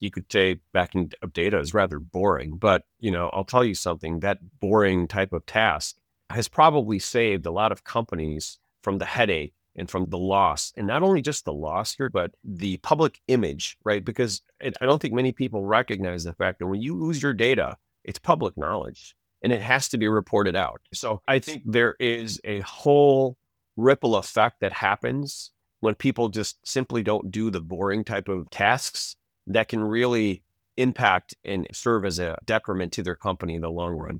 you could say backing of data is rather boring, but I'll tell you something, that boring type of task has probably saved a lot of companies from the headache and from the loss. And not only just the loss here, but the public image, right? Because I don't think many people recognize the fact that when you lose your data, it's public knowledge and it has to be reported out. So I think there is a whole ripple effect that happens when people just simply don't do the boring type of tasks that can really impact and serve as a detriment to their company in the long run.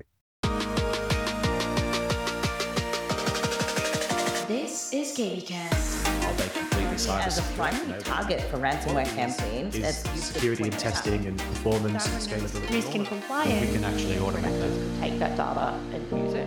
This is KVCast. Are they completely cybersecure? As a primary target for ransomware campaigns, Is security and testing and performance and scalability. Risk and compliance. We can actually automate that. take that data and use it.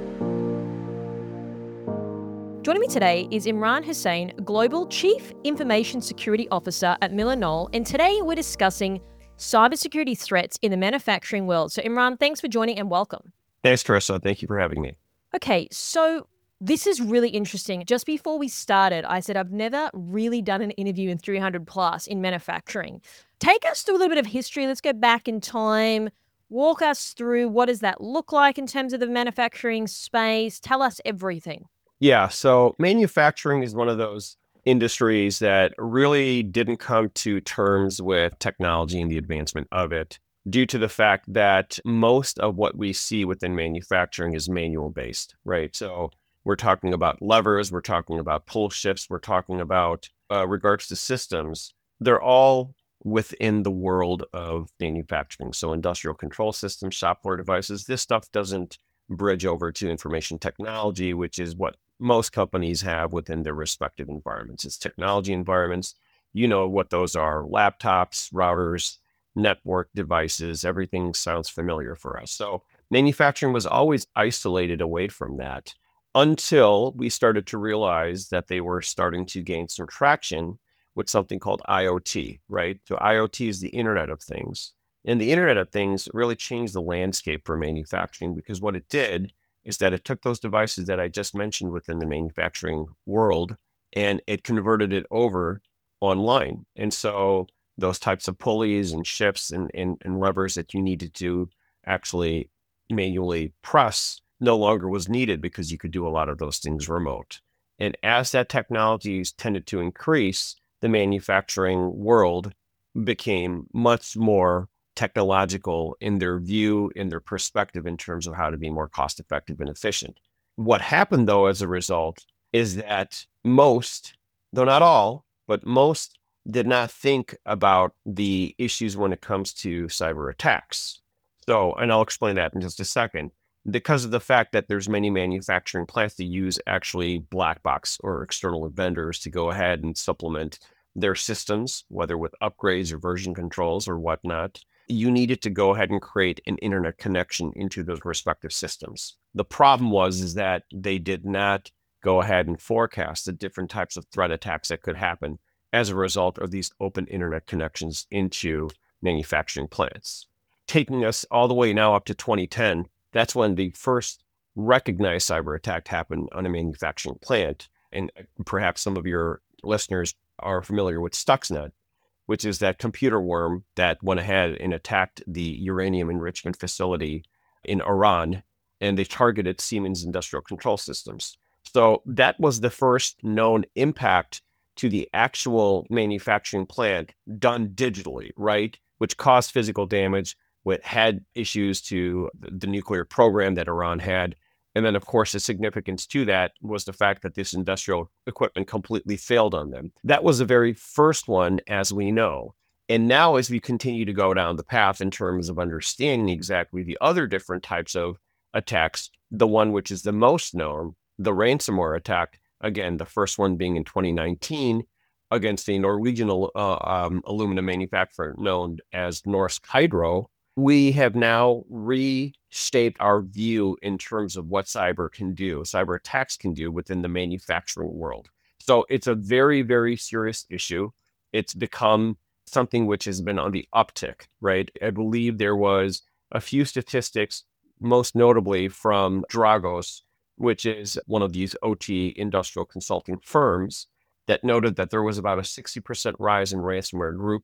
Joining me today is Imran Hussain, Global Chief Information Security Officer at MillerKnoll, and today we're discussing cybersecurity threats in the manufacturing world. So Imran, thanks for joining and welcome. Thanks, Teresa. Thank you for having me. Okay, so this is really interesting. Just before we started, I said I've never really done an interview in 300 plus in manufacturing. Take us through a little bit of history. Let's go back in time. Walk us through what does that look like in terms of the manufacturing space. Tell us everything. Yeah, so manufacturing is one of those industries that really didn't come to terms with technology and the advancement of it due to the fact that most of what we see within manufacturing is manual based, right? So we're talking about levers, we're talking about pull shifts, we're talking about regards to systems. They're all within the world of manufacturing. So industrial control systems, shop floor devices, this stuff doesn't bridge over to information technology, which is what most companies have within their respective environments. It's technology environments. You know what those are: laptops, routers, network devices. Everything sounds familiar for us. So manufacturing was always isolated away from that until we started to realize that they were starting to gain some traction with something called IoT, right? So IoT is the Internet of Things. And the Internet of Things really changed the landscape for manufacturing, because what it did is that it took those devices that I just mentioned within the manufacturing world and it converted it over online. And so those types of pulleys and shifts and levers that you needed to actually manually press no longer was needed, because you could do a lot of those things remote. And as that technology tended to increase, the manufacturing world became much more technological in their view, in their perspective, in terms of how to be more cost effective and efficient. What happened, though, as a result, is that most, though not all, but most did not think about the issues when it comes to cyber attacks. So, and I'll explain that in just a second. Because of the fact that there's many manufacturing plants that use actually black box or external vendors to go ahead and supplement their systems, whether with upgrades or version controls or whatnot, you needed to go ahead and create an internet connection into those respective systems. The problem is that they did not go ahead and forecast the different types of threat attacks that could happen as a result of these open internet connections into manufacturing plants. Taking us all the way now up to 2010, that's when the first recognized cyber attack happened on a manufacturing plant. And perhaps some of your listeners are familiar with Stuxnet, which is that computer worm that went ahead and attacked the uranium enrichment facility in Iran, and they targeted Siemens Industrial Control Systems. So that was the first known impact to the actual manufacturing plant done digitally, right? Which caused physical damage, which had issues to the nuclear program that Iran had. And then, of course, the significance to that was the fact that this industrial equipment completely failed on them. That was the very first one, as we know. And now, as we continue to go down the path in terms of understanding exactly the other different types of attacks, the one which is the most known, the ransomware attack, again, the first one being in 2019 against a Norwegian aluminum manufacturer known as Norsk Hydro, we have now reshaped our view in terms of what cyber attacks can do within the manufacturing world. So it's a very, very serious issue. It's become something which has been on the uptick, right? I believe there was a few statistics, most notably from Dragos, which is one of these OT industrial consulting firms, that noted that there was about a 60% rise in ransomware groups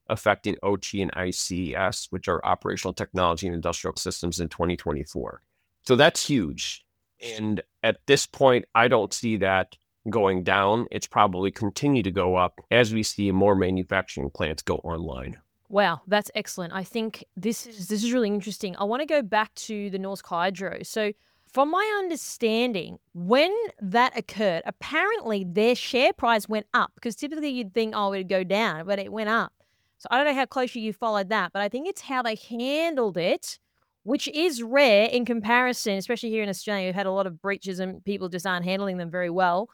affecting OT and ICS, which are operational technology and industrial systems in 2024. So that's huge. And at this point, I don't see that going down. It's probably continue to go up as we see more manufacturing plants go online. Wow, that's excellent. I think this is really interesting. I want to go back to the Norsk Hydro. So from my understanding, when that occurred, apparently their share price went up because typically you'd think, oh, it would go down, but it went up. So I don't know how closely you followed that, but I think it's how they handled it, which is rare in comparison, especially here in Australia. We've had a lot of breaches and people just aren't handling them very well.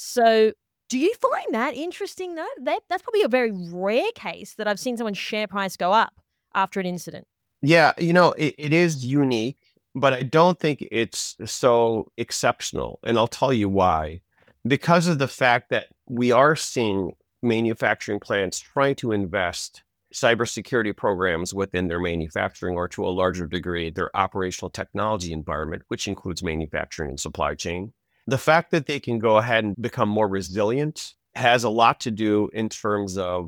So do you find that interesting, though? That's probably a very rare case that I've seen someone's share price go up after an incident. Yeah, it is unique, but I don't think it's so exceptional. And I'll tell you why. Because of the fact that we are seeing manufacturing plants trying to invest cybersecurity programs within their manufacturing, or to a larger degree, their operational technology environment, which includes manufacturing and supply chain. The fact that they can go ahead and become more resilient has a lot to do in terms of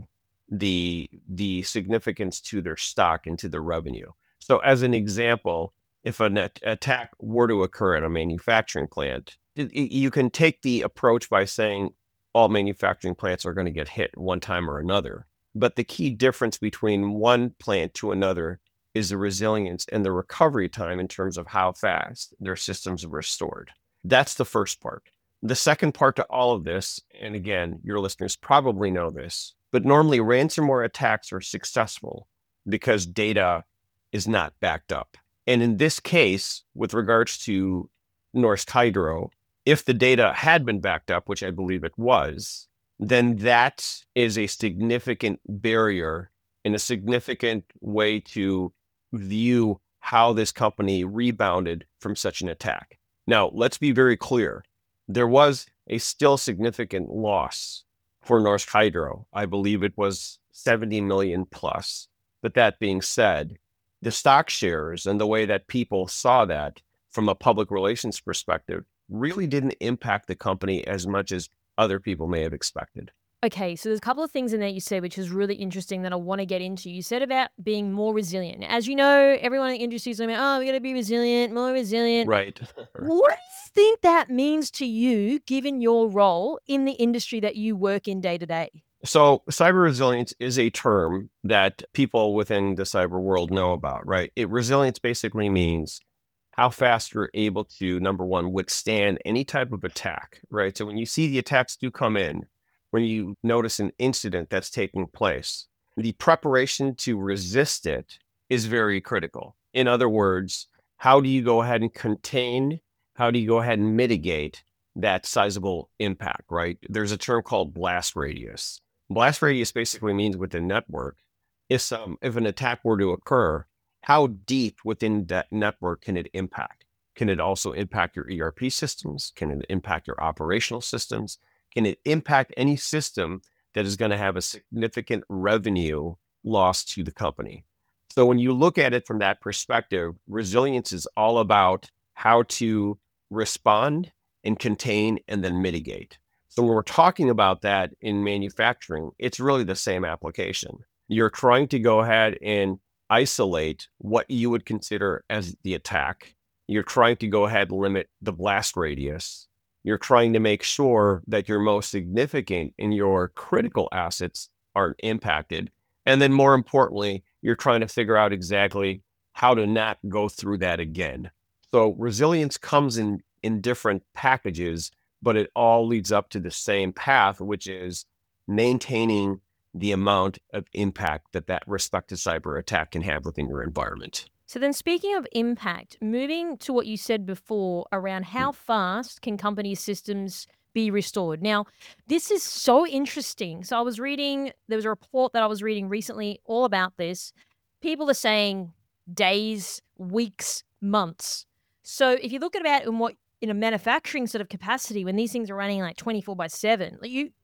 the significance to their stock and to their revenue. So as an example, if an attack were to occur at a manufacturing plant, you can take the approach by saying all manufacturing plants are going to get hit one time or another. But the key difference between one plant to another is the resilience and the recovery time in terms of how fast their systems are restored. That's the first part. The second part to all of this, and again, your listeners probably know this, but normally ransomware attacks are successful because data is not backed up. And in this case, with regards to Norsk Hydro, if the data had been backed up, which I believe it was, then that is a significant barrier and a significant way to view how this company rebounded from such an attack. Now, let's be very clear. There was a still significant loss for Norsk Hydro. I believe it was 70 million plus. But that being said, the stock shares and the way that people saw that from a public relations perspective really didn't impact the company as much as other people may have expected. Okay, so there's a couple of things in there you said, which is really interesting that I want to get into. You said about being more resilient. As you know, everyone in the industry is saying, oh, we got to be resilient, more resilient. Right. What do you think that means to you, given your role in the industry that you work in day to day? So cyber resilience is a term that people within the cyber world know about, right? Resilience basically means how fast you're able to, number one, withstand any type of attack, right? So when you see the attacks do come in, when you notice an incident that's taking place, the preparation to resist it is very critical. In other words, how do you go ahead and contain, how do you go ahead and mitigate that sizable impact, right? There's a term called blast radius. Blast radius basically means within network, if an attack were to occur, how deep within that network can it impact? Can it also impact your ERP systems? Can it impact your operational systems? Can it impact any system that is going to have a significant revenue loss to the company? So when you look at it from that perspective, resilience is all about how to respond and contain and then mitigate. So when we're talking about that in manufacturing, it's really the same application. You're trying to go ahead and isolate what you would consider as the attack. You're trying to go ahead and limit the blast radius. You're trying to make sure that your most significant and your critical assets aren't impacted. And then more importantly, you're trying to figure out exactly how to not go through that again. So resilience comes in different packages, but it all leads up to the same path, which is maintaining the amount of impact that respective cyber attack can have within your environment. So then speaking of impact, moving to what you said before around how fast can company systems be restored. Now, this is so interesting. So there was a report that I was reading recently all about this. People are saying days, weeks, months. So if you look at about in a manufacturing sort of capacity, when these things are running like 24/7,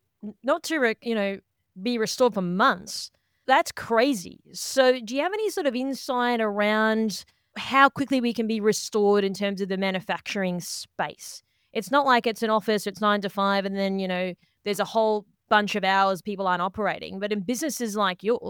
not to, be restored for months, that's crazy. So do you have any sort of insight around how quickly we can be restored in terms of the manufacturing space? It's not like it's an office, it's 9 to 5, and then, there's a whole bunch of hours people aren't operating. But in businesses like yours,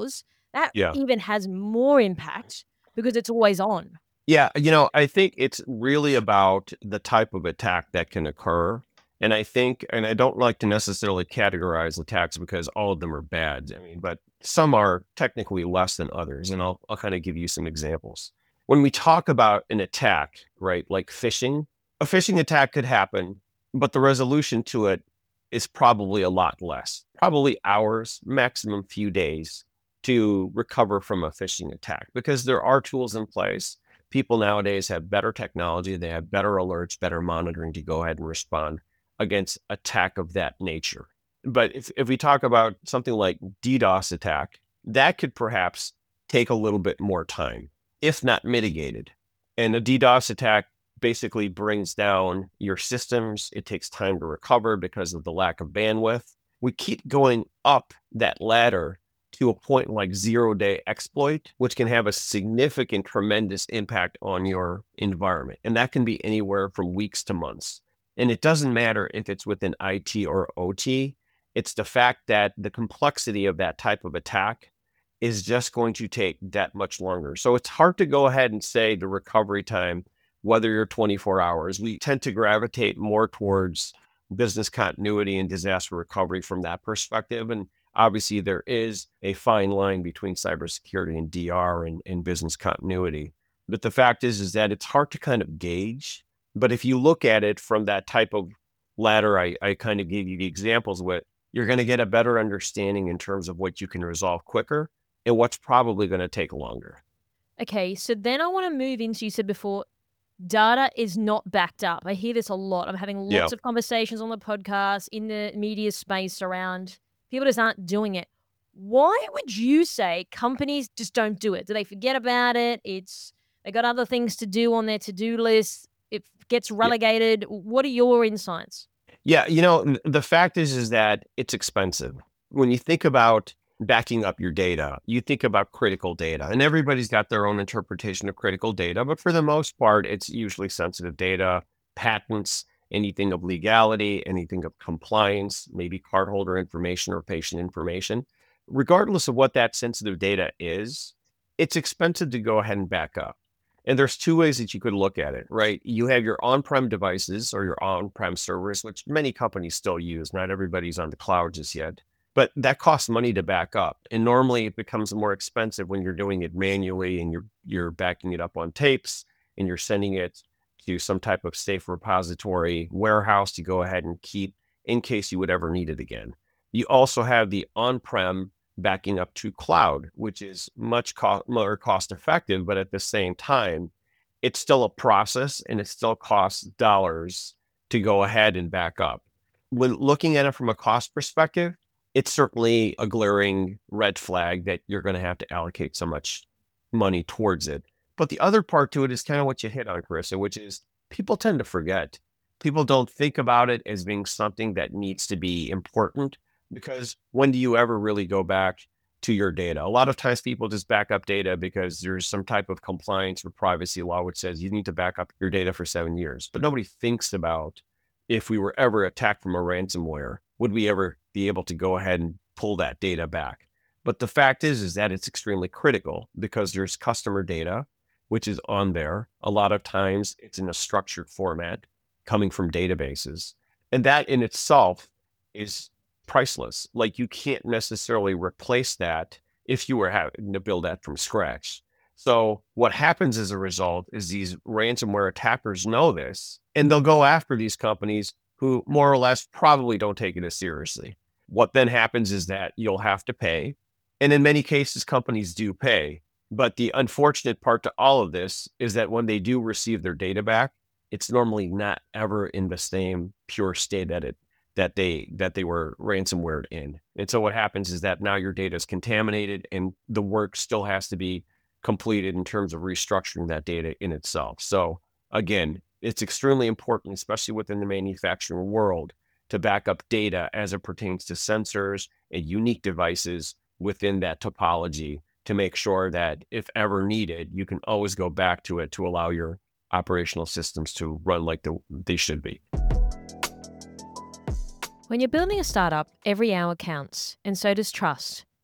That Yeah. even has more impact because it's always on. Yeah, I think it's really about the type of attack that can occur. And I don't like to necessarily categorize attacks because all of them are bad. I mean, but some are technically less than others. And I'll kind of give you some examples. When we talk about an attack, right, like phishing, a phishing attack could happen, but the resolution to it is probably a lot less, probably hours, maximum few days to recover from a phishing attack because there are tools in place. People nowadays have better technology. They have better alerts, better monitoring to go ahead and respond against attack of that nature. But if we talk about something like DDoS attack, that could perhaps take a little bit more time, if not mitigated. And a DDoS attack basically brings down your systems. It takes time to recover because of the lack of bandwidth. We keep going up that ladder to a point like 0-day exploit, which can have a significant, tremendous impact on your environment. And that can be anywhere from weeks to months. And it doesn't matter if it's within IT or OT. It's the fact that the complexity of that type of attack is just going to take that much longer. So it's hard to go ahead and say the recovery time, whether you're 24 hours. We tend to gravitate more towards business continuity and disaster recovery from that perspective. And obviously, there is a fine line between cybersecurity and DR and business continuity. But the fact is that it's hard to kind of gauge. But if you look at it from that type of ladder, I kind of gave you the examples with, you're going to get a better understanding in terms of what you can resolve quicker and what's probably going to take longer. Okay, so then I want to move into, you said before, data is not backed up. I hear this a lot. I'm having lots of conversations on the podcast, in the media space around people just aren't doing it. Why would you say companies just don't do it? Do they forget about it? They got other things to do on their to-do list. It gets relegated. What are your insights? Yeah, the fact is that it's expensive. When you think about backing up your data, you think about critical data, and everybody's got their own interpretation of critical data, but for the most part, it's usually sensitive data, patents, anything of legality, anything of compliance, maybe cardholder information or patient information. Regardless of what that sensitive data is, it's expensive to go ahead and back up. And there's two ways that you could look at it, right? You have your on-prem devices or your on-prem servers, which many companies still use. Not everybody's on the cloud just yet, but that costs money to back up. And normally it becomes more expensive when you're doing it manually and you're backing it up on tapes and you're sending it to some type of safe repository warehouse to go ahead and keep in case you would ever need it again. You also have the on-prem backing up to cloud, which is much more cost effective, but at the same time, it's still a process and it still costs dollars to go ahead and back up. When looking at it from a cost perspective, it's certainly a glaring red flag that you're going to have to allocate so much money towards it. But the other part to it is kind of what you hit on, Carissa, which is people tend to forget. People don't think about it as being something that needs to be important. Because when do you ever really go back to your data? A lot of times people just back up data because there's some type of compliance or privacy law which says you need to back up your data for 7 years. But nobody thinks about if we were ever attacked from a ransomware, would we ever be able to go ahead and pull that data back? But the fact is that it's extremely critical because there's customer data, which is on there. A lot of times it's in a structured format coming from databases. And that in itself is priceless. Like you can't necessarily replace that if you were having to build that from scratch. So what happens as a result is these ransomware attackers know this, and they'll go after these companies who more or less probably don't take it as seriously. What then happens is that you'll have to pay. And in many cases, companies do pay. But the unfortunate part to all of this is that when they do receive their data back, it's normally not ever in the same pure state that they were ransomware in. And so what happens is that now your data is contaminated and the work still has to be completed in terms of restructuring that data in itself. So again, it's extremely important, especially within the manufacturing world, to back up data as it pertains to sensors and unique devices within that topology to make sure that if ever needed, you can always go back to it to allow your operational systems to run like they should be. When you're building a startup, every hour counts, and so does trust.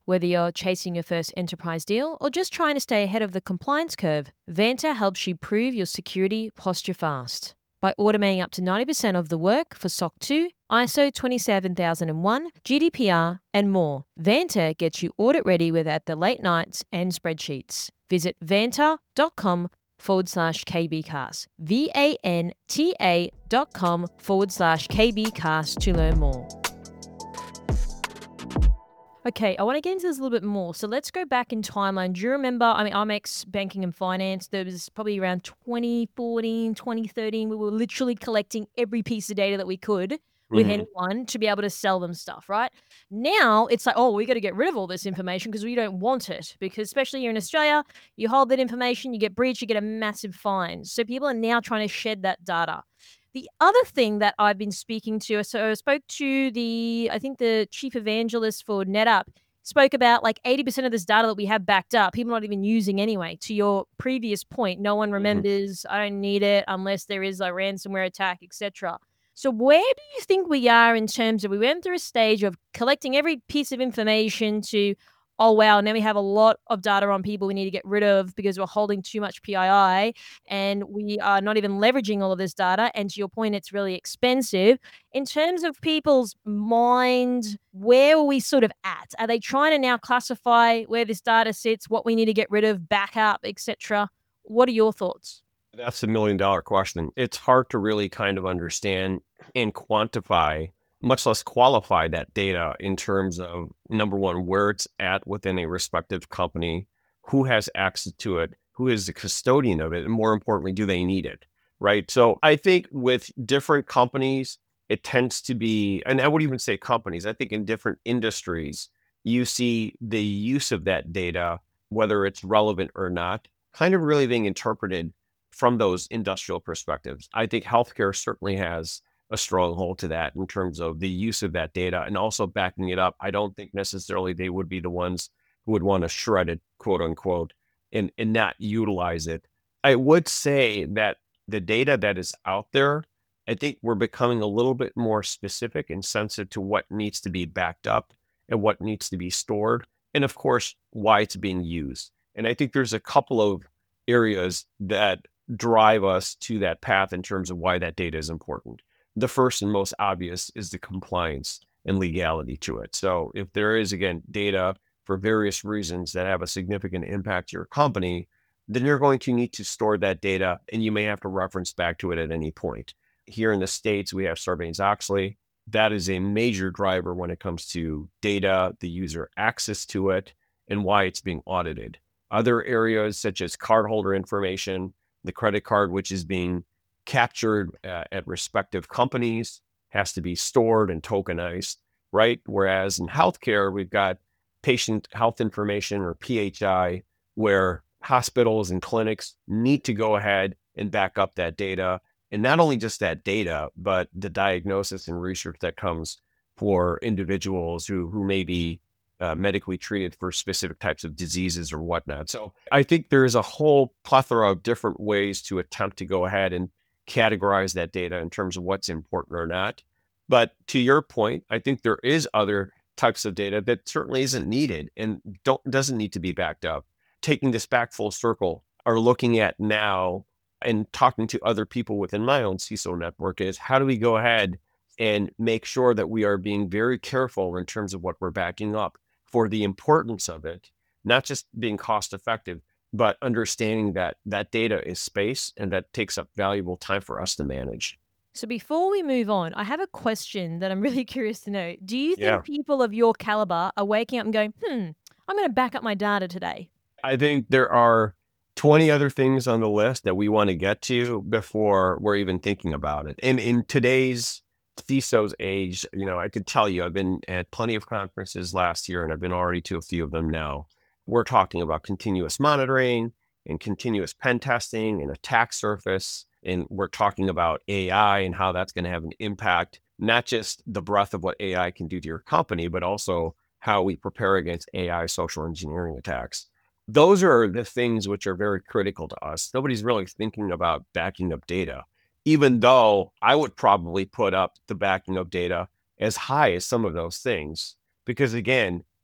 Whether you're chasing your first enterprise deal or just trying to stay ahead of the compliance curve, Vanta helps you prove your security posture fast. By automating up to 90% of the work for SOC 2, ISO 27001, GDPR, and more, Vanta gets you audit ready without the late nights and spreadsheets. Visit vanta.com/KBcast, VANTA.com/KBcast to learn more. Okay, I want to get into this a little bit more. So let's go back in timeline. Do you remember, I'm ex-banking and finance. There was probably around 2014, 2013. We were literally collecting every piece of data that we could with anyone to be able to sell them stuff, right? Now it's like, oh, we got to get rid of all this information because we don't want it. Because especially here in Australia, you hold that information, you get breached, you get a massive fine. So people are now trying to shed that data. The other thing that I've been speaking to, so I spoke to I think the chief evangelist for NetApp, spoke about like 80% of this data that we have backed up, people not even using anyway. To your previous point, no one remembers, I don't need it unless there is a ransomware attack, etc. So where do you think we are in terms of, we went through a stage of collecting every piece of information to, oh, wow, now we have a lot of data on people we need to get rid of because we're holding too much PII and we are not even leveraging all of this data. And to your point, it's really expensive. In terms of people's mind, where are we sort of at? Are they trying to now classify where this data sits, what we need to get rid of, backup, etc.? What are your thoughts? That's $1 million question. It's hard to really kind of understand and quantify, much less qualify that data in terms of, number one, where it's at within a respective company, who has access to it, who is the custodian of it, and more importantly, do they need it, right? So I think with different companies, it tends to be, and I would even say companies, I think in different industries, you see the use of that data, whether it's relevant or not, kind of really being interpreted from those industrial perspectives. I think healthcare certainly has a stronghold to that in terms of the use of that data and also backing it up. I don't think necessarily they would be the ones who would want to shred it, quote unquote, and not utilize it. I would say that the data that is out there, I think we're becoming a little bit more specific and sensitive to what needs to be backed up and what needs to be stored. And of course, why it's being used. And I think there's a couple of areas that drive us to that path in terms of why that data is important. The first and most obvious is the compliance and legality to it. So if there is, again, data for various reasons that have a significant impact to your company, then you're going to need to store that data and you may have to reference back to it at any point. Here in the States, we have Sarbanes-Oxley. That is a major driver when it comes to data, the user access to it, and why it's being audited. Other areas such as cardholder information, the credit card, which is being captured at respective companies, has to be stored and tokenized, right? Whereas in healthcare, we've got patient health information or PHI, where hospitals and clinics need to go ahead and back up that data. And not only just that data, but the diagnosis and research that comes for individuals who may be medically treated for specific types of diseases or whatnot. So I think there is a whole plethora of different ways to attempt to go ahead and categorize that data in terms of what's important or not. But to your point, I think there is other types of data that certainly isn't needed and doesn't need to be backed up. Taking this back full circle, are looking at now and talking to other people within my own CISO network is, how do we go ahead and make sure that we are being very careful in terms of what we're backing up for the importance of it, not just being cost effective, but understanding that that data is space and that takes up valuable time for us to manage. So before we move on, I have a question that I'm really curious to know. Do you think people of your caliber are waking up and going, I'm going to back up my data today? I think there are 20 other things on the list that we want to get to before we're even thinking about it. And in today's CISO's age, I could tell you, I've been at plenty of conferences last year and I've been already to a few of them now. We're talking about continuous monitoring and continuous pen testing and attack surface. And we're talking about AI and how that's going to have an impact, not just the breadth of what AI can do to your company, but also how we prepare against AI social engineering attacks. Those are the things which are very critical to us. Nobody's really thinking about backing up data, even though I would probably put up the backing up data as high as some of those things. Because again,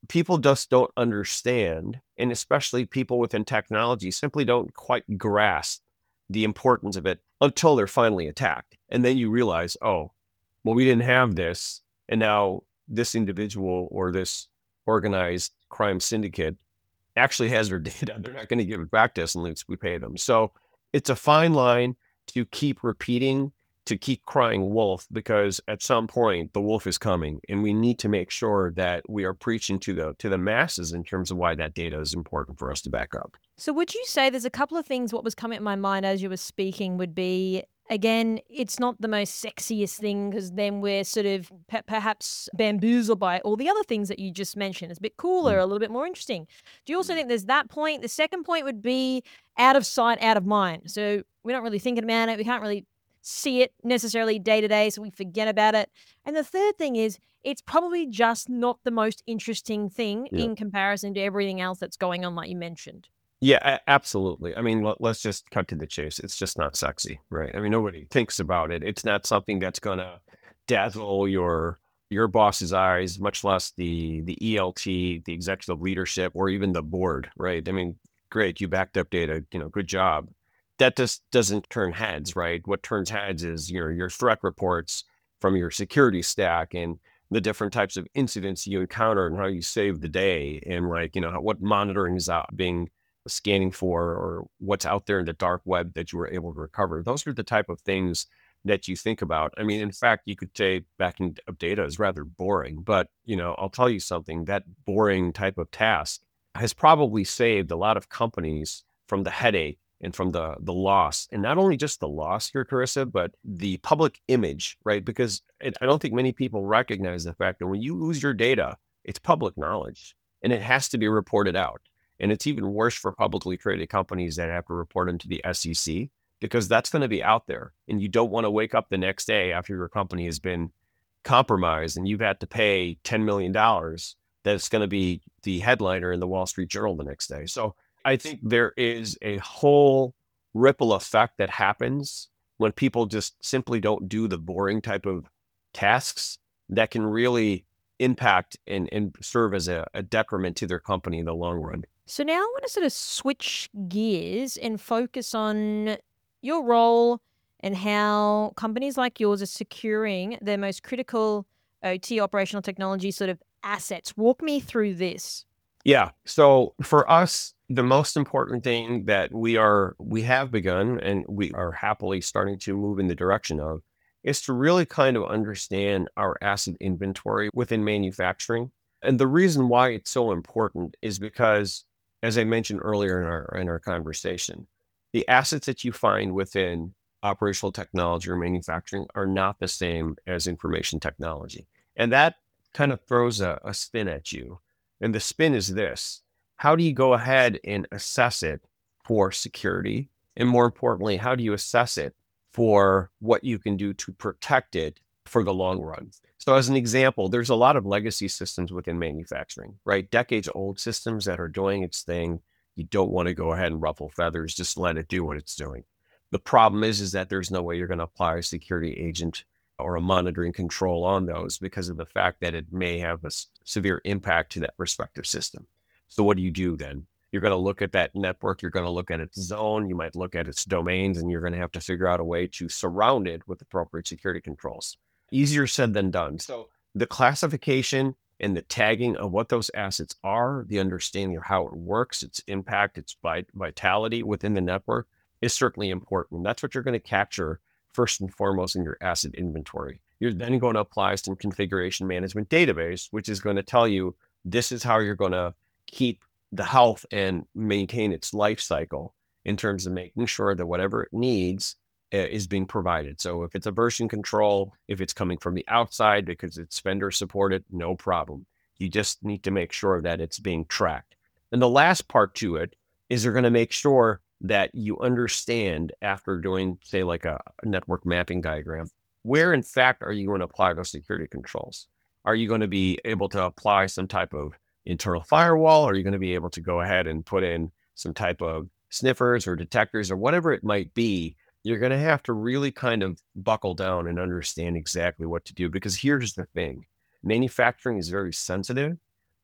people just don't understand, and especially people within technology simply don't quite grasp the importance of it until they're finally attacked. And then you realize, oh, well, we didn't have this. And now this individual or this organized crime syndicate actually has their data. They're not going to give it back to us unless we pay them. So it's a fine line to keep repeating, to keep crying wolf, because at some point the wolf is coming, and we need to make sure that we are preaching to the masses in terms of why that data is important for us to back up. So would you say there's a couple of things, what was coming to my mind as you were speaking would be, again, it's not the most sexiest thing because then we're sort of perhaps bamboozled by all the other things that you just mentioned. It's a bit cooler, a little bit more interesting. Do you also think there's that point? The second point would be out of sight, out of mind. So we're not really thinking about it. We can't really see it necessarily day to day, so we forget about it. And the third thing is it's probably just not the most interesting thing in comparison to everything else that's going on, like you mentioned. Yeah, absolutely. I mean, let's just cut to the chase. It's just not sexy, right? I mean, nobody thinks about it. It's not something that's going to dazzle your boss's eyes, much less the ELT, the executive leadership, or even the board, right? I mean, great, you backed up data, good job. That just doesn't turn heads, right? What turns heads is your threat reports from your security stack and the different types of incidents you encounter and how you save the day, and what monitoring is being scanning for, or what's out there in the dark web that you were able to recover. Those are the type of things that you think about. I mean, in fact, you could say backing up data is rather boring, but I'll tell you something, that boring type of task has probably saved a lot of companies from the headache and from the loss, and not only just the loss here, Carissa, but the public image, right? Because I don't think many people recognize the fact that when you lose your data, it's public knowledge and it has to be reported out. And it's even worse for publicly traded companies that have to report them to the SEC, because that's going to be out there. And you don't want to wake up the next day after your company has been compromised and you've had to pay $10 million. That's going to be the headliner in the Wall Street Journal the next day. So I think there is a whole ripple effect that happens when people just simply don't do the boring type of tasks that can really impact and serve as a detriment to their company in the long run. So now I want to sort of switch gears and focus on your role and how companies like yours are securing their most critical OT, operational technology sort of assets. Walk me through this. Yeah. So for us, the most important thing that we have begun and we are happily starting to move in the direction of is to really kind of understand our asset inventory within manufacturing. And the reason why it's so important is because, as I mentioned earlier in our conversation, the assets that you find within operational technology or manufacturing are not the same as information technology. And that kind of throws a spin at you. And the spin is this: how do you go ahead and assess it for security? And more importantly, how do you assess it for what you can do to protect it for the long run? So as an example, there's a lot of legacy systems within manufacturing, right? Decades old systems that are doing its thing. You don't want to go ahead and ruffle feathers, just let it do what it's doing. The problem is that there's no way you're going to apply a security agent or a monitoring control on those because of the fact that it may have a severe impact to that respective system. So what do you do then? You're going to look at that network, you're going to look at its zone, you might look at its domains, and you're going to have to figure out a way to surround it with appropriate security controls. Easier said than done. So the classification and the tagging of what those assets are, the understanding of how it works, its impact, its vitality within the network is certainly important. That's what you're going to capture first and foremost in your asset inventory. You're then going to apply some configuration management database, which is going to tell you this is how you're going to keep the health and maintain its life cycle in terms of making sure that whatever it needs is being provided. So if it's a version control, if it's coming from the outside because it's vendor supported, no problem. You just need to make sure that it's being tracked. And the last part to it is they're going to make sure that you understand, after doing, say, like a network mapping diagram, where in fact are you going to apply those security controls? Are you going to be able to apply some type of internal firewall? Are you going to be able to go ahead and put in some type of sniffers or detectors or whatever it might be? You're going to have to really kind of buckle down and understand exactly what to do, because here's the thing. Manufacturing is very sensitive,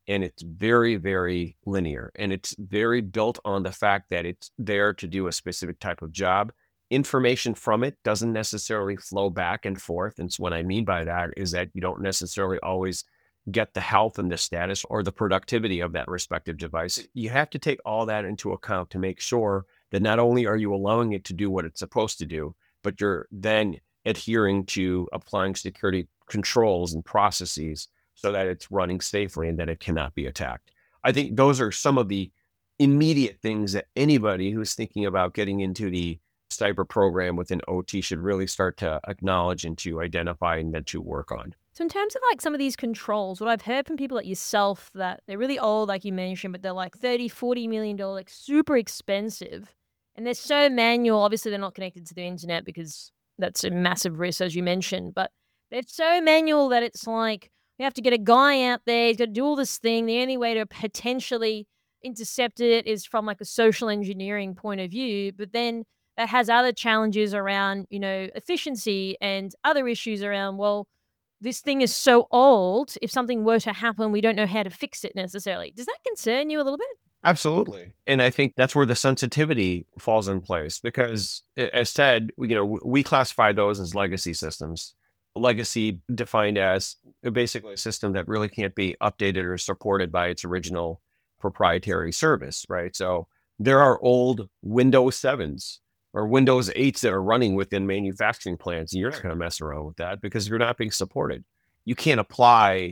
and it's very, very linear, and it's very built on the fact that it's there to do a specific type of job. Information from it doesn't necessarily flow back and forth. And so what I mean by that is that you don't necessarily always get the health and the status or the productivity of that respective device. You have to take all that into account to make sure that not only are you allowing it to do what it's supposed to do, but you're then adhering to applying security controls and processes so that it's running safely and that it cannot be attacked. I think those are some of the immediate things that anybody who's thinking about getting into the cyber program within OT should really start to acknowledge and to identify and then to work on. So in terms of like some of these controls, what I've heard from people like yourself that they're really old, like you mentioned, but they're like $30-40 million, like super expensive. And they're so manual. Obviously, they're not connected to the internet because that's a massive risk, as you mentioned. But they're so manual that it's like we have to get a guy out there. He's got to do all this thing. The only way to potentially intercept it is from like a social engineering point of view. But then that has other challenges around, efficiency and other issues around, well, this thing is so old. If something were to happen, we don't know how to fix it necessarily. Does that concern you a little bit? Absolutely. And I think that's where the sensitivity falls in place because as said, we classify those as legacy systems. Legacy defined as basically a system that really can't be updated or supported by its original proprietary service, right? So there are old Windows 7s or Windows 8s that are running within manufacturing plants. And you're not going to mess around with that because you're not being supported. You can't apply,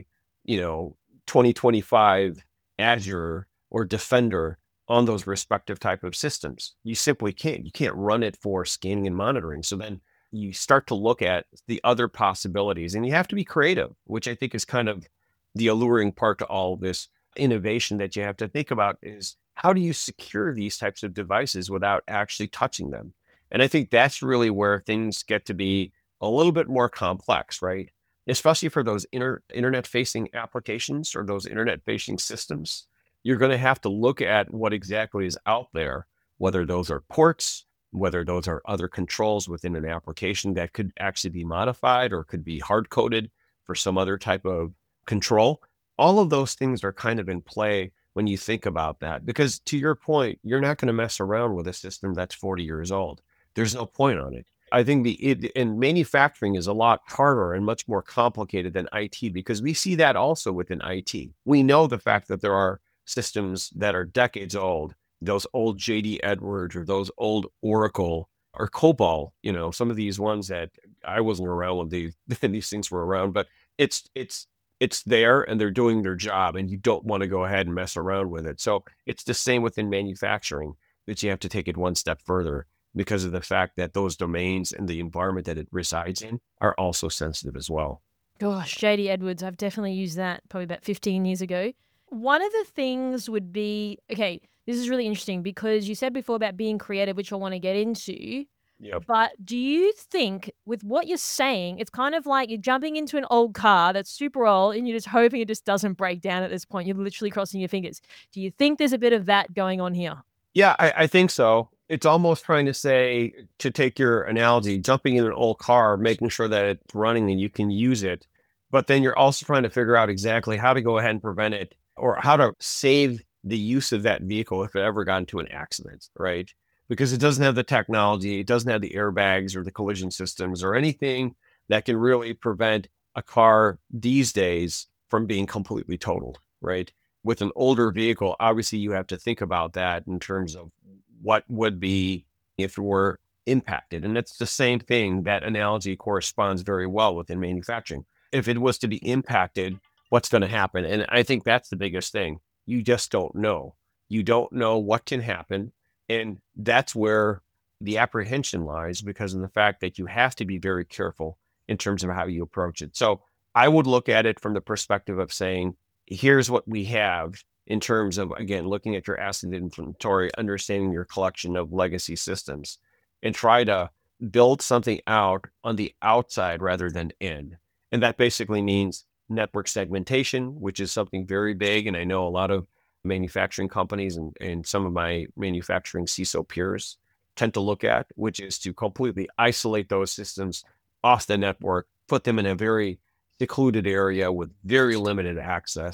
2025 Azure or Defender on those respective type of systems. You simply can't. You can't run it for scanning and monitoring. So then you start to look at the other possibilities and you have to be creative, which I think is kind of the alluring part to all of this innovation that you have to think about is how do you secure these types of devices without actually touching them? And I think that's really where things get to be a little bit more complex, right? Especially for those internet-facing applications or those internet-facing systems. You're going to have to look at what exactly is out there, whether those are ports, whether those are other controls within an application that could actually be modified or could be hard-coded for some other type of control. All of those things are kind of in play when you think about that, because to your point, you're not going to mess around with a system that's 40 years old. There's no point on it. I think and manufacturing is a lot harder and much more complicated than IT because we see that also within IT. We know the fact that there are systems that are decades old, those old JD Edwards or those old Oracle or COBOL, some of these ones that I wasn't around when these things were around, but it's there and they're doing their job and you don't want to go ahead and mess around with it. So it's the same within manufacturing that you have to take it one step further because of the fact that those domains and the environment that it resides in are also sensitive as well. Gosh, JD Edwards, I've definitely used that probably about 15 years ago. One of the things would be, okay, this is really interesting because you said before about being creative, which I want to get into. Yep. But do you think with what you're saying, it's kind of like you're jumping into an old car that's super old and you're just hoping it just doesn't break down at this point. You're literally crossing your fingers. Do you think there's a bit of that going on here? Yeah, I think so. It's almost trying to say, to take your analogy, jumping in an old car, making sure that it's running and you can use it. But then you're also trying to figure out exactly how to go ahead and prevent it or how to save the use of that vehicle if it ever got into an accident, right? Because it doesn't have the technology, it doesn't have the airbags or the collision systems or anything that can really prevent a car these days from being completely totaled, right? With an older vehicle, obviously you have to think about that in terms of what would be if it were impacted. And it's the same thing. That analogy corresponds very well within manufacturing. If it was to be impacted, what's going to happen? And I think that's the biggest thing. You just don't know. You don't know what can happen. And that's where the apprehension lies because of the fact that you have to be very careful in terms of how you approach it. So I would look at it from the perspective of saying, here's what we have in terms of, again, looking at your asset inventory, understanding your collection of legacy systems, and try to build something out on the outside rather than in. And that basically means network segmentation, which is something very big. And I know a lot of manufacturing companies and some of my manufacturing CISO peers tend to look at, which is to completely isolate those systems off the network, put them in a very secluded area with very limited access,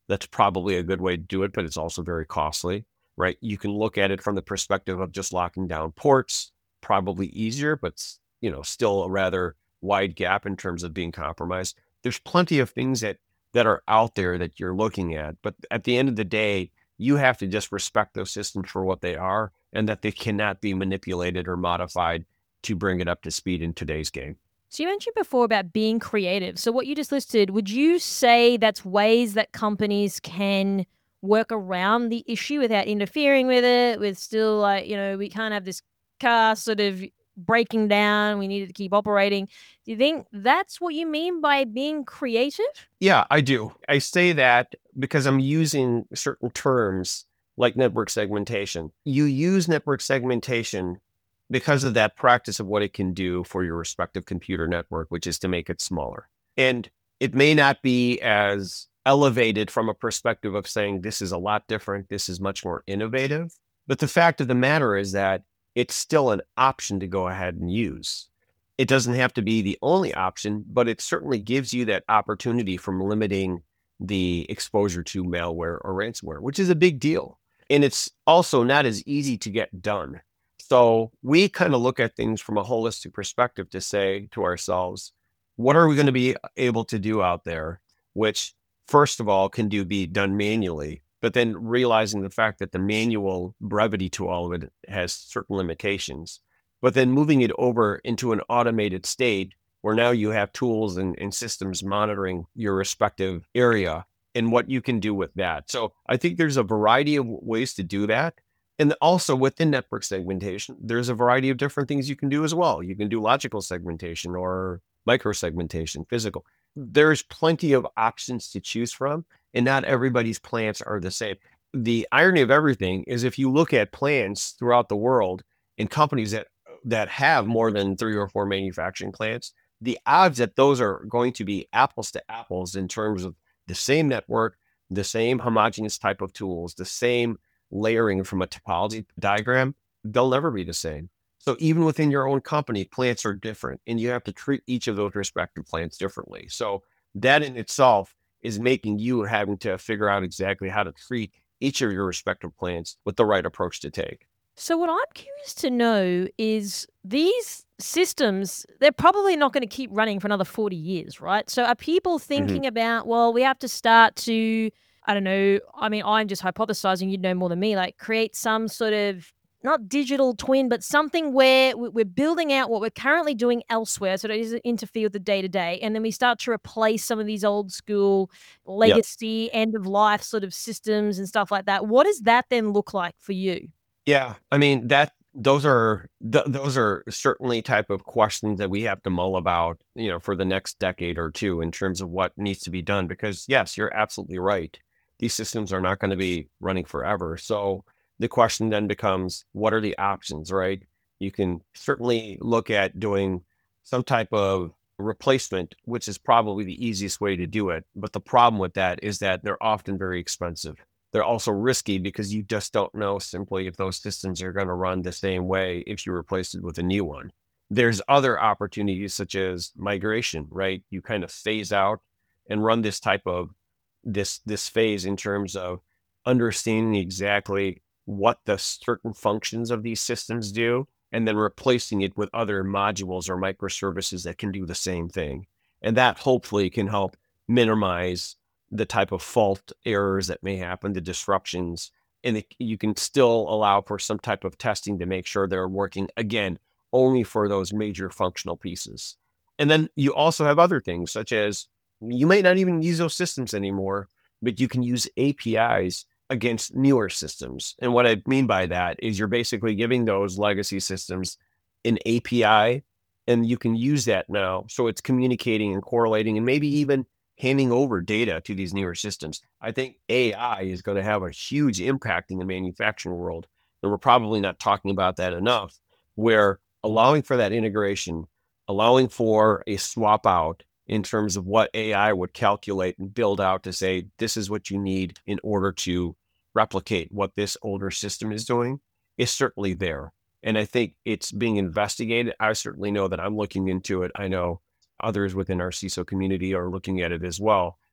That's probably a good way to do it, but it's also very costly, right? You can look at it from the perspective of just locking down ports, probably easier, but still a rather wide gap in terms of being compromised. There's plenty of things that are out there that you're looking at, but at the end of the day, you have to just respect those systems for what they are and that they cannot be manipulated or modified to bring it up to speed in today's game. So you mentioned before about being creative. So what you just listed, would you say that's ways that companies can work around the issue without interfering with it, with still we can't have this car sort of breaking down, we need it to keep operating. Do you think that's what you mean by being creative? Yeah, I do. I say that because I'm using certain terms like network segmentation. You use network segmentation because of that practice of what it can do for your respective computer network, which is to make it smaller. And it may not be as elevated from a perspective of saying this is a lot different, this is much more innovative. But the fact of the matter is that it's still an option to go ahead and use. It doesn't have to be the only option, but it certainly gives you that opportunity from limiting the exposure to malware or ransomware, which is a big deal. And it's also not as easy to get done. So we kind of look at things from a holistic perspective to say to ourselves, what are we going to be able to do out there, which first of all can be done manually, but then realizing the fact that the manual brevity to all of it has certain limitations, but then moving it over into an automated state where now you have tools and systems monitoring your respective area and what you can do with that. So I think there's a variety of ways to do that. And also within network segmentation, there's a variety of different things you can do as well. You can do logical segmentation or micro-segmentation, physical. There's plenty of options to choose from, and not everybody's plans are the same. The irony of everything is if you look at plans throughout the world in companies that have more than 3 or 4 manufacturing plants, the odds that those are going to be apples to apples in terms of the same network, the same homogeneous type of tools, the same layering from a topology diagram, they'll never be the same. So even within your own company, plants are different, and you have to treat each of those respective plants differently. So that in itself is making you having to figure out exactly how to treat each of your respective plants with the right approach to take. So what I'm curious to know is these systems, they're probably not going to keep running for another 40 years, right? So are people thinking about, well, we have to start to, I don't know, I mean, I'm just hypothesizing, you'd know more than me, like create some sort of, not digital twin, but something where we're building out what we're currently doing elsewhere so that it doesn't interfere with the day-to-day. And then we start to replace some of these old school legacy, end of life sort of systems and stuff like that. What does that then look like for you? Yeah, I mean, those are certainly type of questions that we have to mull about, for the next decade or two in terms of what needs to be done. Because yes, you're absolutely right. These systems are not going to be running forever. So the question then becomes, what are the options, right? You can certainly look at doing some type of replacement, which is probably the easiest way to do it. But the problem with that is that they're often very expensive. They're also risky because you just don't know simply if those systems are going to run the same way if you replace it with a new one. There's other opportunities such as migration, right? You kind of phase out and run this type of this phase in terms of understanding exactly what the certain functions of these systems do, and then replacing it with other modules or microservices that can do the same thing. And that hopefully can help minimize the type of fault errors that may happen, the disruptions, and you can still allow for some type of testing to make sure they're working, again, only for those major functional pieces. And then you also have other things, such as you might not even use those systems anymore, but you can use APIs against newer systems. And what I mean by that is you're basically giving those legacy systems an API, and you can use that now. So it's communicating and correlating and maybe even handing over data to these newer systems. I think AI is going to have a huge impact in the manufacturing world. And we're probably not talking about that enough, where allowing for that integration, allowing for a swap out in terms of what AI would calculate and build out to say, this is what you need in order to replicate what this older system is doing, is certainly there. And I think it's being investigated. I certainly know that I'm looking into it. I know others within our CISO community are looking at it as well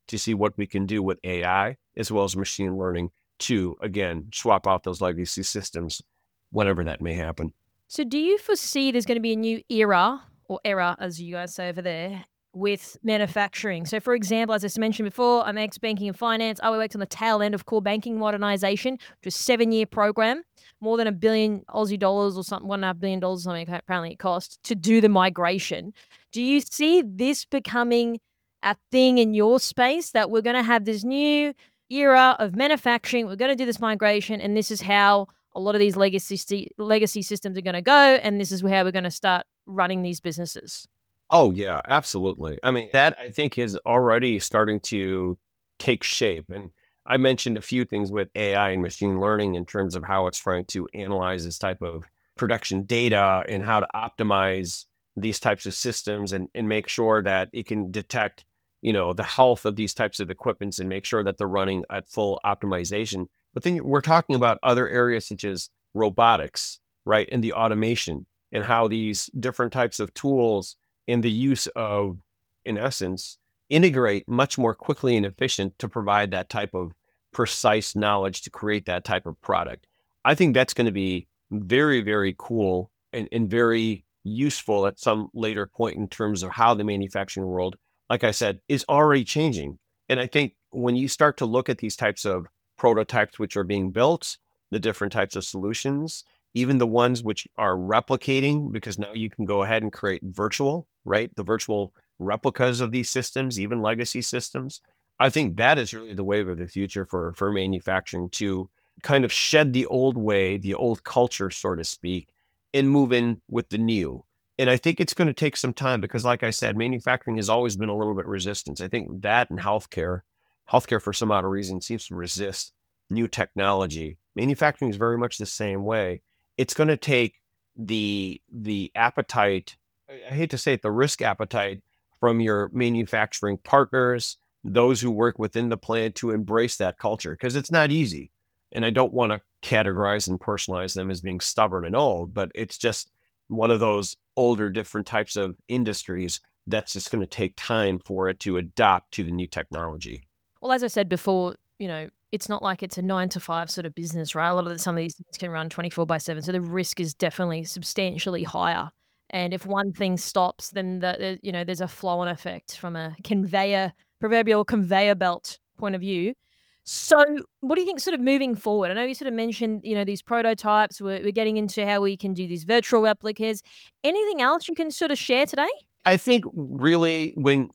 to see what we can do with AI as well as machine learning to, again, swap out those legacy systems, whenever that may happen. So do you foresee there's going to be a new era, or era as you guys say over there, with manufacturing? So for example, as I mentioned before, I'm ex-banking and finance. I worked on the tail end of core banking modernization, which was a 7-year program, more than $1 billion Aussie dollars or something, $1.5 billion or something apparently it cost to do the migration. Do you see this becoming a thing in your space, that we're going to have this new era of manufacturing, we're going to do this migration, and this is how a lot of these legacy systems are going to go, and this is how we're going to start running these businesses? Oh, yeah, absolutely. I mean, that I think is already starting to take shape. And I mentioned a few things with AI and machine learning in terms of how it's trying to analyze this type of production data and how to optimize these types of systems and make sure that it can detect, the health of these types of equipments and make sure that they're running at full optimization. But then we're talking about other areas such as robotics, right? And the automation and how these different types of tools and the use of, in essence, integrate much more quickly and efficient to provide that type of precise knowledge to create that type of product. I think that's going to be very, very cool and very useful at some later point in terms of how the manufacturing world, like I said, is already changing. And I think when you start to look at these types of prototypes which are being built, the different types of solutions, even the ones which are replicating, because now you can go ahead and create virtual, right? The virtual replicas of these systems, even legacy systems. I think that is really the wave of the future for manufacturing, to kind of shed the old way, the old culture, so to speak, and move in with the new. And I think it's going to take some time because, like I said, manufacturing has always been a little bit resistant. I think that and healthcare for some odd reason seems to resist new technology. Manufacturing is very much the same way. It's going to take the appetite, I hate to say it, the risk appetite from your manufacturing partners, those who work within the plant, to embrace that culture, because it's not easy. And I don't want to categorize and personalize them as being stubborn and old, but it's just one of those older, different types of industries that's just going to take time for it to adapt to the new technology. Well, as I said before, it's not like it's a 9 to 5 sort of business, right? Some of these things can run 24/7. So the risk is definitely substantially higher. And if one thing stops, then there's a flow-on effect from a proverbial conveyor belt point of view. So what do you think sort of moving forward? I know you sort of mentioned, these prototypes, we're getting into how we can do these virtual replicas. Anything else you can sort of share today? I think really when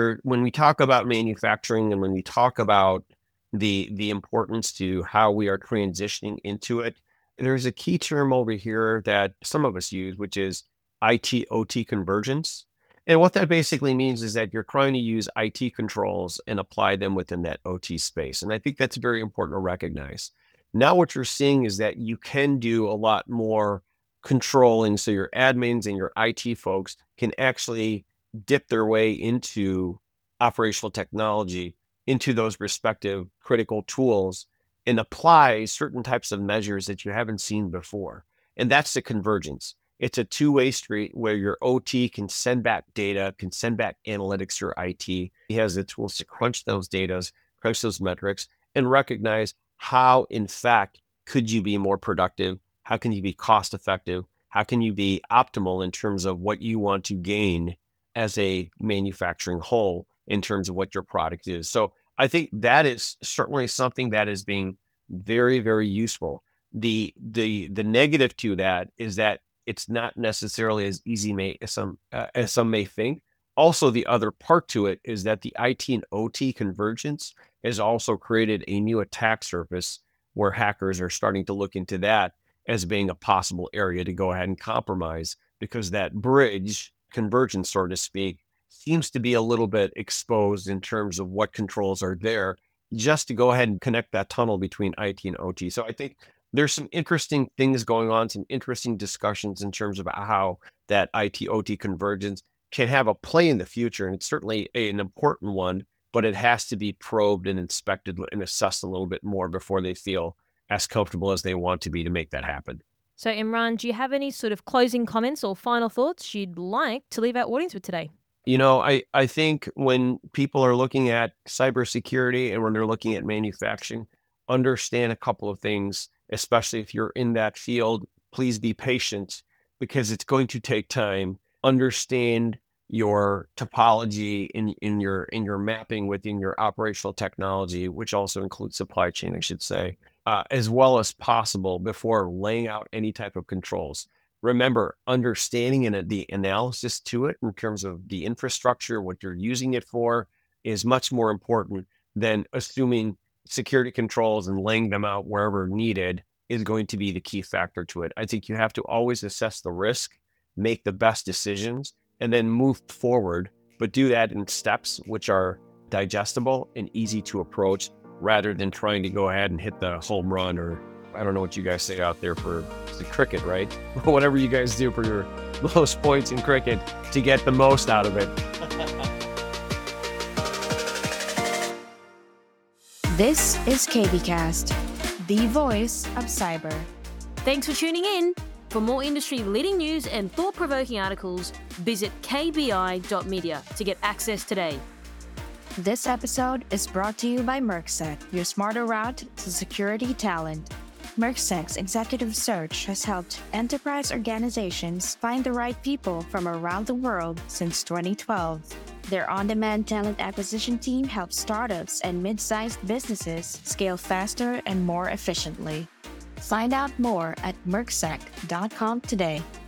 we talk about manufacturing and when we talk about the importance to how we are transitioning into it, there's a key term over here that some of us use, which is IT/OT convergence. And what that basically means is that you're trying to use IT controls and apply them within that OT space. And I think that's very important to recognize. Now what you're seeing is that you can do a lot more controlling. So your admins and your IT folks can actually dip their way into operational technology, into those respective critical tools, and apply certain types of measures that you haven't seen before. And that's the convergence. It's a two-way street where your OT can send back data, can send back analytics to your IT. He has the tools to crunch those data, crunch those metrics, and recognize how, in fact, could you be more productive? How can you be cost effective? How can you be optimal in terms of what you want to gain as a manufacturing whole in terms of what your product is? So I think that is certainly something that is being very, very useful. The negative to that is that it's not necessarily as easy as some may think. Also, the other part to it is that the IT and OT convergence has also created a new attack surface where hackers are starting to look into that as being a possible area to go ahead and compromise, because that bridge convergence, so to speak, seems to be a little bit exposed in terms of what controls are there, just to go ahead and connect that tunnel between IT and OT. So I think there's some interesting things going on, some interesting discussions in terms of how that IT/OT convergence can have a play in the future. And it's certainly an important one, but it has to be probed and inspected and assessed a little bit more before they feel as comfortable as they want to be to make that happen. So Imran, do you have any sort of closing comments or final thoughts you'd like to leave our audience with today? I think when people are looking at cybersecurity and when they're looking at manufacturing, understand a couple of things, especially if you're in that field. Please be patient because it's going to take time. Understand your topology in your mapping within your operational technology, which also includes supply chain, I should say, as well as possible before laying out any type of controls. Remember, understanding and the analysis to it in terms of the infrastructure, what you're using it for, is much more important than assuming security controls and laying them out wherever needed is going to be the key factor to it. I think you have to always assess the risk, make the best decisions, and then move forward, but do that in steps which are digestible and easy to approach rather than trying to go ahead and hit the home run, or I don't know what you guys say out there for the cricket, right? Whatever you guys do for your most points in cricket to get the most out of it. This is KBcast, the voice of cyber. Thanks for tuning in. For more industry-leading news and thought-provoking articles, visit kbi.media to get access today. This episode is brought to you by Mercsec, your smarter route to security talent. Mercsec's executive search has helped enterprise organizations find the right people from around the world since 2012. Their on-demand talent acquisition team helps startups and mid-sized businesses scale faster and more efficiently. Find out more at mercsec.com today.